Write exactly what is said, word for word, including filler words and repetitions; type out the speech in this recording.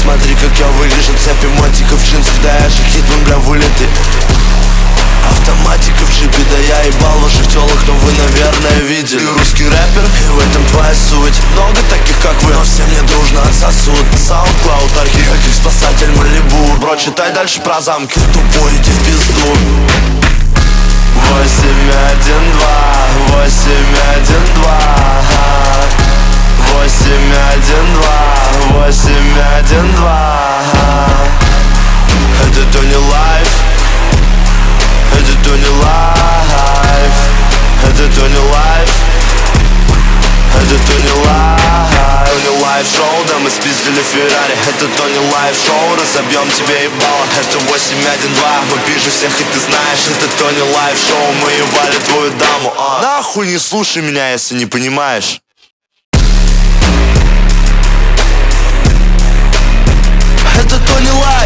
Смотри, как я вырежу цепи, мотика в джинсах, да я же хитман, бля, вылеты. Автоматика в джипе, да я ебал ваших тёлок, но вы, наверное, видели. Ты русский рэпер, и в этом твоя суть. Много таких, как вы, но все мне дружно отсосут. SoundCloud, архив, как спасатель Малибу. Бро, читай дальше про замки, тупой, иди в пизду. Восемь, один, два, восемь, один, два. Восемь, один, два, восемь, один, два. Это то не лайф, это то не лайф, это то не лайф, это то не лайф. Не лайф-шоу, да мы спиздили Феррари. Это то не лайф-шоу, разобьем тебе ебало. Это восемь, один, два, мы пишем всех, и ты знаешь. Это то не лайф-шоу, мы ебали твою даму, а. Нахуй не слушай меня, если не понимаешь. Это то не лайф.